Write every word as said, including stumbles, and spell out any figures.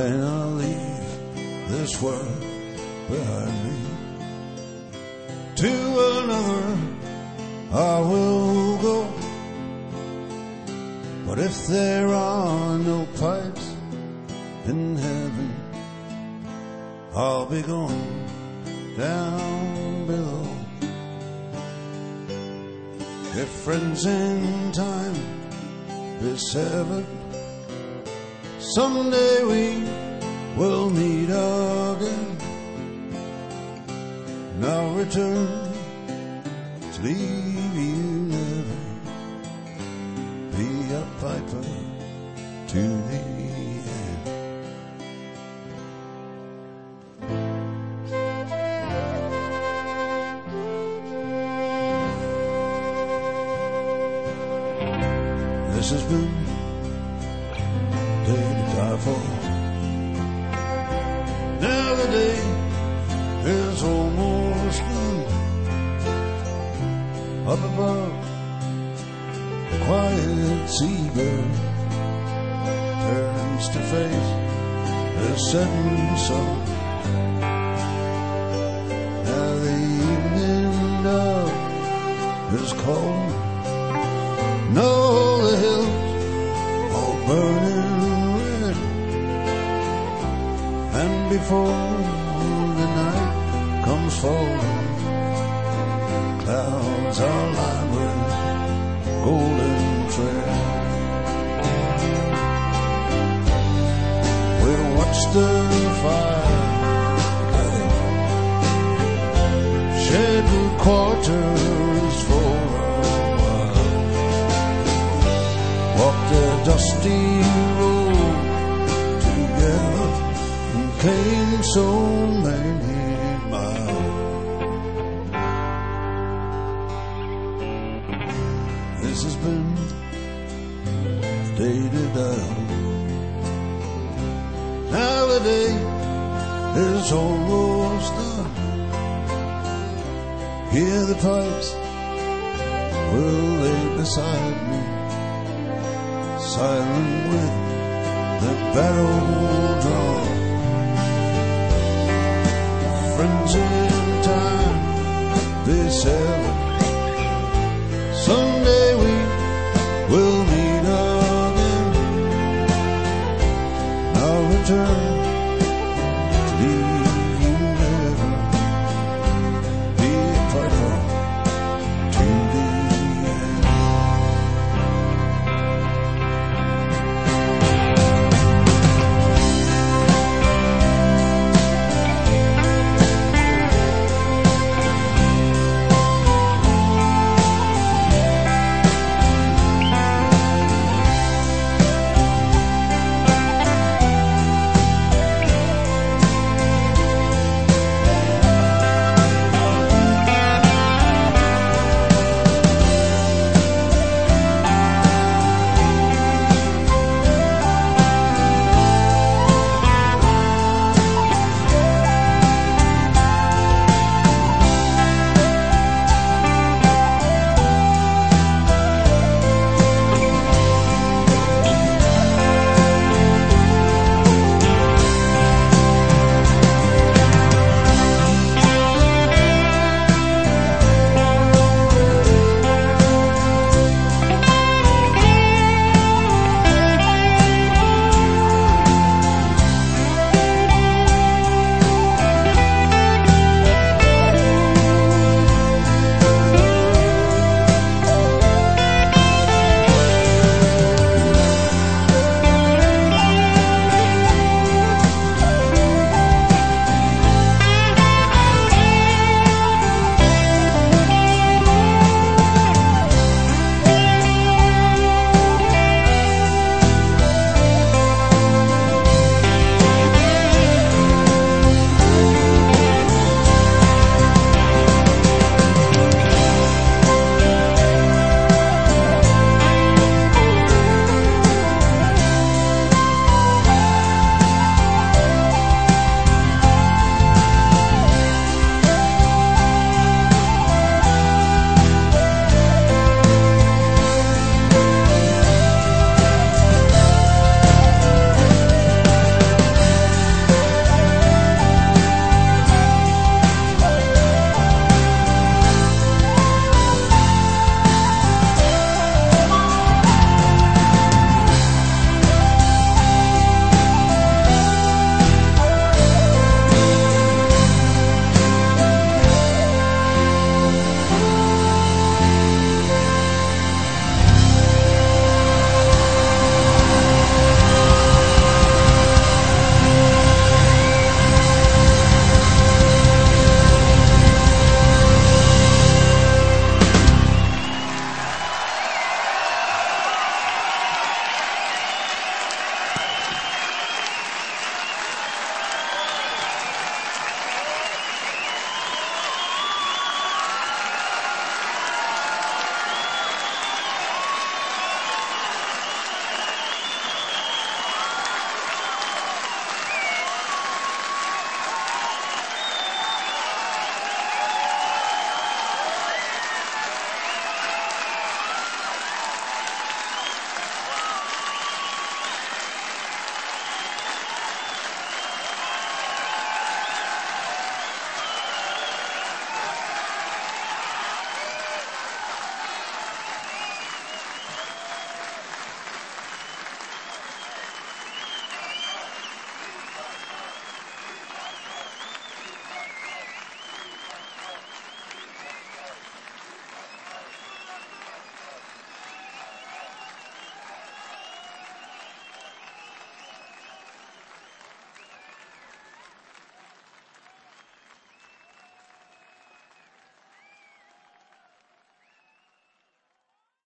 when I leave this world behind me. To another I will go, but if there are no pipes in heaven, I'll be going down below. If friends in time is heaven, someday we will meet again. And I'll return to leave you never, be a piper to the end. This has been day to die for. Now the day is almost done. Up above, the quiet seabird turns to face the setting sun. Now the evening dove is cold. No, the hills all burning red, and before the night comes falling, clouds are lined with golden thread. We'll watch the fire shed quarters for walk the dusty road together and came so many miles. This has been day to die. Now the day is almost done. Hear the pipes will lay beside me, silent with the barrel drawn. Friends in time, they said, someday we will meet again. I'll return